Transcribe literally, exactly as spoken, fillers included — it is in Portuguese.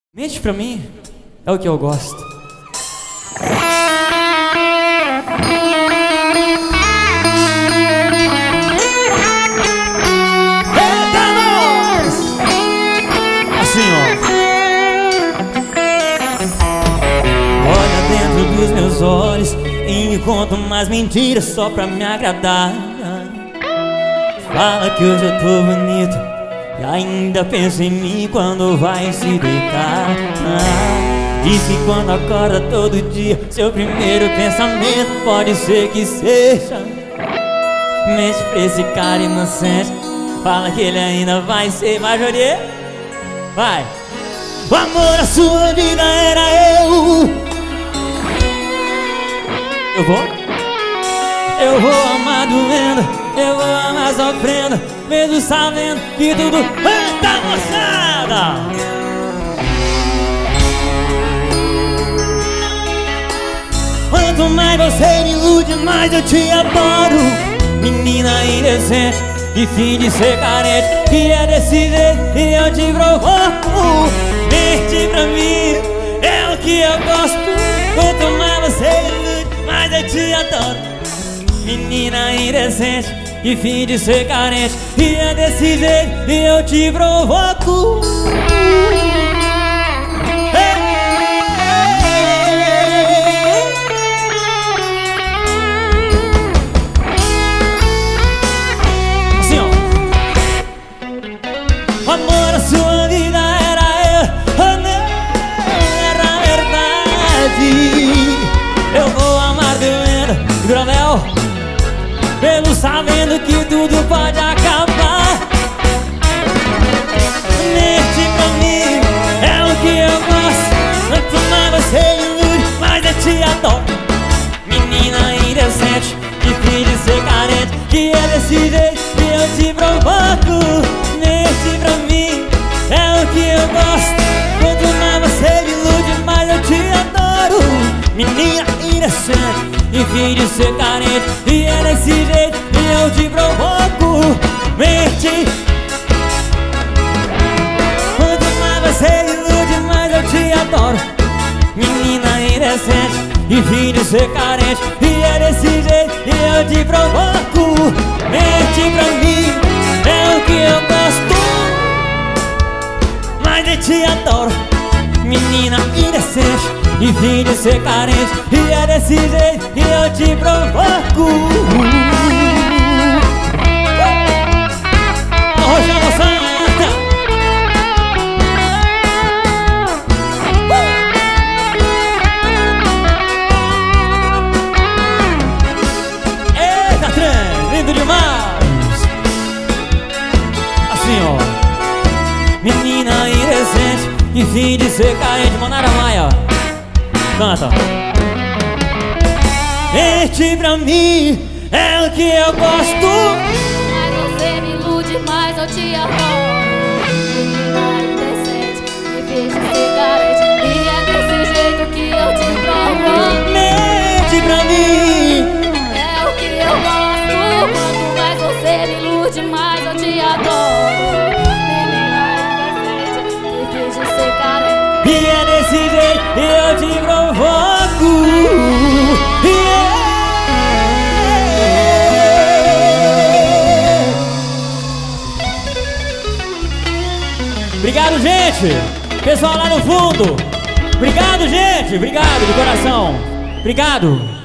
Mente pra mim é o que eu gosto. Eita, nós! Assim, ó. Olha dentro dos meus olhos e me conta umas mentiras só pra me agradar. Fala que hoje eu tô bonito e ainda pensa em mim quando vai se deitar. ah, Diz que quando acorda todo dia seu primeiro pensamento pode ser que seja mente pra esse cara inocente. Fala que ele ainda vai ser maioria. Vai! O amor da sua vida era eu. Eu vou? Eu vou amar doendo, eu vou amar sofrendo, mesmo sabendo que tudo anda moçada. Quanto mais você me ilude, mais eu te adoro. Menina indecente, de fim de ser carente, que é desse jeito e eu te provoco. Mente pra mim é o que eu gosto. Quanto mais você me ilude, mais eu te adoro. Menina indecente, de fim de ser carente, e é desse jeito e eu te provoco. Assim, ó. O amor da sua vida era eu, era verdade. Eu vou amar doendo, Gronel, mesmo sabendo que tudo pode acabar. Mente pra mim é o que eu gosto. Quanto mais você me ilude, mais eu te adoro. Menina indecente, de fim de ser carente, que é desse jeito que eu te provoco. Mente pra mim é o que eu gosto. Quanto mais você me ilude, mais eu te adoro. Menina indecente, de fim de ser carente, e é desse jeito e eu te provoco. Mente. Quanto mais você me ilude, mais eu te adoro. Menina indecente, de fim de ser carente, e é desse jeito e eu te provoco. Mente pra mim é o que eu gosto, mas eu te adoro. Menina indecente, e fim de ser carente, e é desse jeito que eu te provoco. Rocha moçada, eita trem, lindo demais. Assim, ó. Menina indecente, e fim de ser carente, Manara Maia, canta. Mente pra mim é o que eu gosto. Mas você me ilude, mas eu te adoro. Menina indecente, me fez ser carente, e é desse jeito que eu te provoco. Mente pra mim é o que eu gosto. Quanto mais você me ilude, mais eu te adoro. Menina indecente, me fez ser carente, e é desse jeito que eu te provoco. Yeah. Obrigado, gente. Pessoal lá no fundo. Obrigado, gente. Obrigado de coração. Obrigado.